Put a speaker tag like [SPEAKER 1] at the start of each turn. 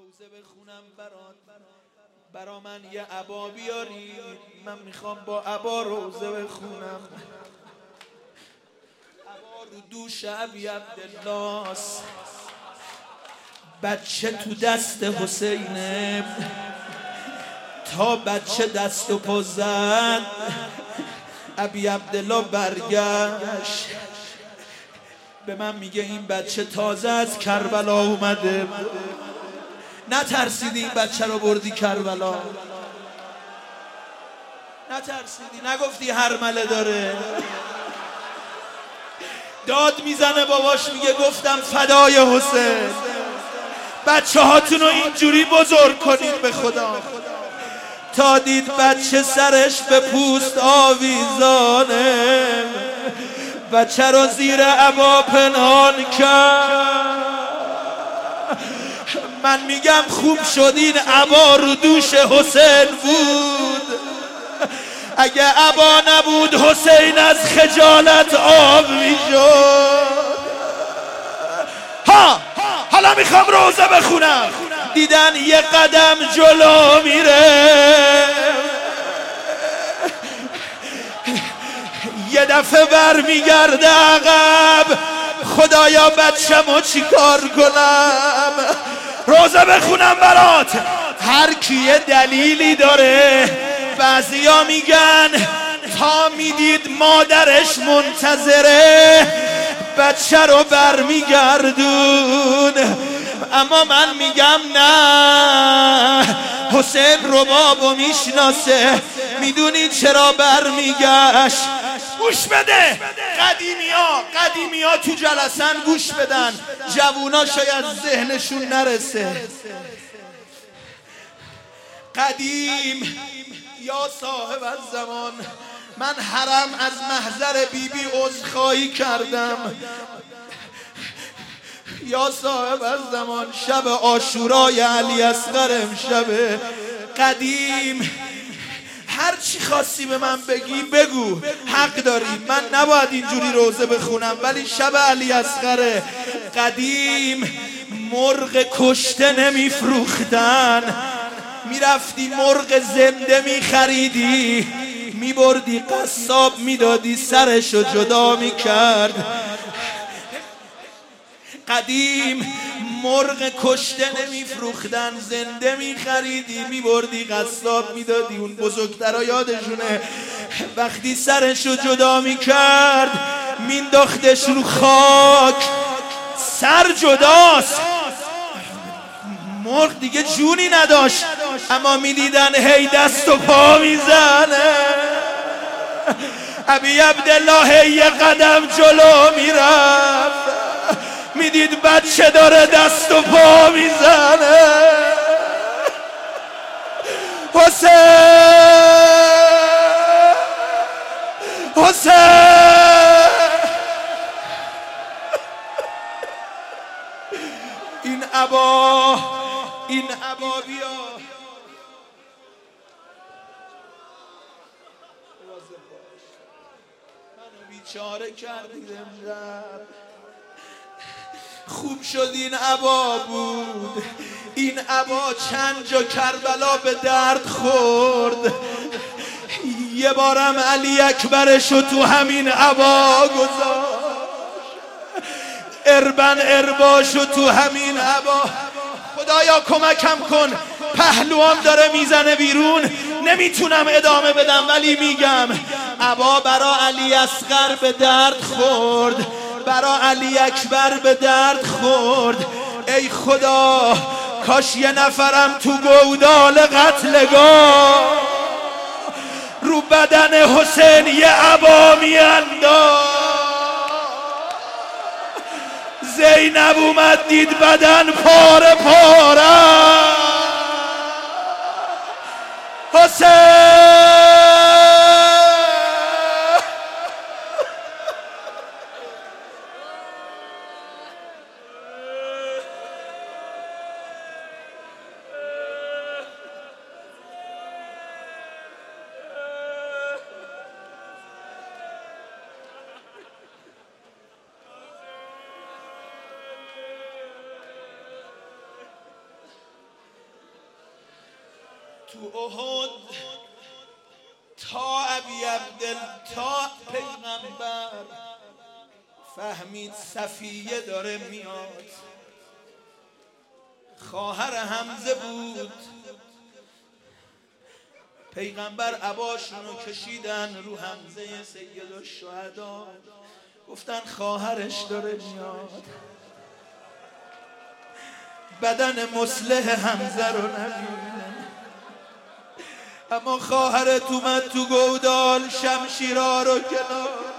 [SPEAKER 1] روزه بخونم برا من یه عبا بیاری، من میخوام با عبا روزه بخونم. عبا رو دوش ابی عبدالله است، بچه تو دست حسینه، تا بچه دست و پا زد ابی عبدالله برگشت به من میگه این بچه تازه از کربلا اومده، نترسیدی این بچه رو بردی کربلا؟ نترسیدی؟ نگفتی هرمله داره؟ داد میزنه باباش میگه گفتم فدای حسین، بچه هاتون رو اینجوری بزرگ کنید به خدا. تا دید بچه سرش به پوست آویزانه، بچه رو زیر عبا پنهان کرد. من میگم خوب شد این عبا رو دوش حسین بود، اگه عبا نبود حسین از خجالت آب میشد. حالا میخوام روزه بخونم. دیدن یه قدم جلو میره، یه دفعه بر میگرده عقب، خدایا بچه‌مو چی کار کنم؟ روزه بخونم برات. هر کی یه دلیلی داره. بعضیا میگن تا میدید مادرش منتظره بچه رو بر میگردون، اما من میگم نه، حسین ربابو میشناسه، میدونی چرا بر میگشت؟ گوش بده، قدیمی ها تو جلسن گوش بدن، جوونا شاید ذهنشون نرسه. قدیم یا صاحب الزمان، من حرم از محضر بیبی عذرخواهی کردم. یا صاحب الزمان، شب عاشورای علی اصغر امشبه. قدیم هر چی خواستی به من بگی بگو، حق داری، من نباید اینجوری روزه بخونم، ولی شب علی اصغر. قدیم مرغ کشته نمیفروختن، میرفتی مرغ زنده میخریدی، میبردی قصاب میدادی سرشو جدا میکرد. قدیم مرغ کشته نمیفروختن، زنده میخریدی، میبردی قصاب میدادی. اون بزرگترا یادشونه وقتی سرشو جدا میکرد مینداختش رو خاک، سر جداست، مرغ دیگه جونی نداشت، اما میدیدن هی دست و پا میزنه. ابی عبدالله هی یه قدم جلو میرفت، میدید بچه داره دست و پا میزنه. حسین این عبا بیا. منو بیچاره کردید امشب. خوب شد این عبا بود. این عبا چند جا کربلا به درد خورد، یه بارم علی اکبرشو تو همین عبا گذاشت، ارباشو تو همین عبا. خدایا کمکم کن، پهلوام داره میزنه بیرون، نمیتونم ادامه بدم ولی میگم عبا برا علی اصغر به درد خورد، برا علی اکبر به درد خورد. ای خدا کاش یه نفرم تو گودال قتلگاه رو بدن حسین یه عبا میانداخت. زینب اومد دید بدن پاره پاره. حسین تو احد تا ابی عبدل تا پیغمبر فهمید صفیه داره میاد. خواهر حمزه بود. پیغمبر عباشونو کشیدن رو حمزه سید الشهدا، گفتن خواهرش داره میاد. بدن مصلح حمزه رو نبینه، اما خواهرت اومد تو گودال شمشیرها رو کنار